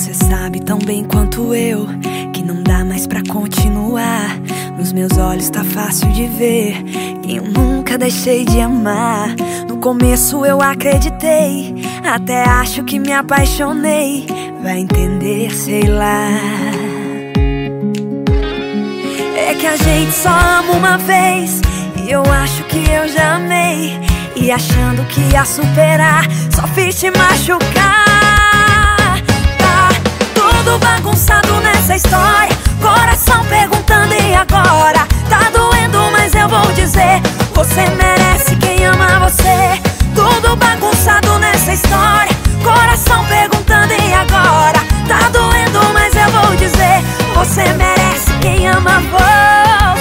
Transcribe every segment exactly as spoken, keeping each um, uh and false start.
Você sabe tão bem quanto eu que não dá mais pra continuar. Nos meus olhos tá fácil de ver quem eu nunca deixei de amar. No começo eu acreditei, até acho que me apaixonei. Vai entender, sei lá. É que a gente só ama uma vez, e eu acho que eu já amei. E achando que ia superar, só fiz te machucar. Tá tudo bagunçado nessa história, coração perguntando e agora? Tá doendo, mas eu vou dizer, você merece quem ama você. Tudo bagunçado nessa história, coração perguntando e agora? Tá doendo, mas eu vou dizer, você merece quem ama você.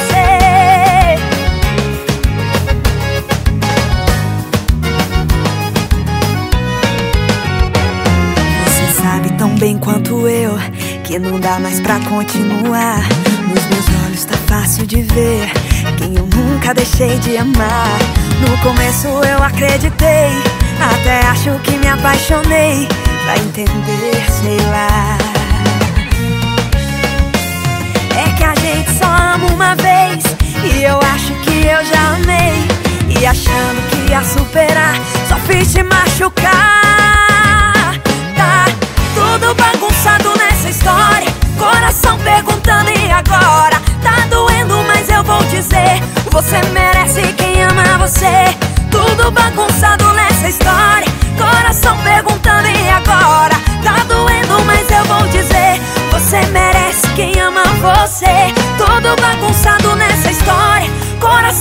Você sabe tão bem quanto eu que não dá mais pra continuar. Nos meus olhos tá fácil de ver quem eu nunca deixei de amar. No começo eu acreditei, até acho que me apaixonei. Vai entender, sei lá. É que a gente só ama uma vez, e eu acho que eu já amei. E achando que ia superar, só fiz te machucar. Tá tudo bagunçado nessa história, coração perguntando e agora? Tá doendo, mas eu vou dizer, você merece quem ama você. Tudo bagunçado nessa história, coração perguntando e agora? Tá doendo, mas eu vou dizer, você merece quem ama você. Tudo bagunçado nessa história, coração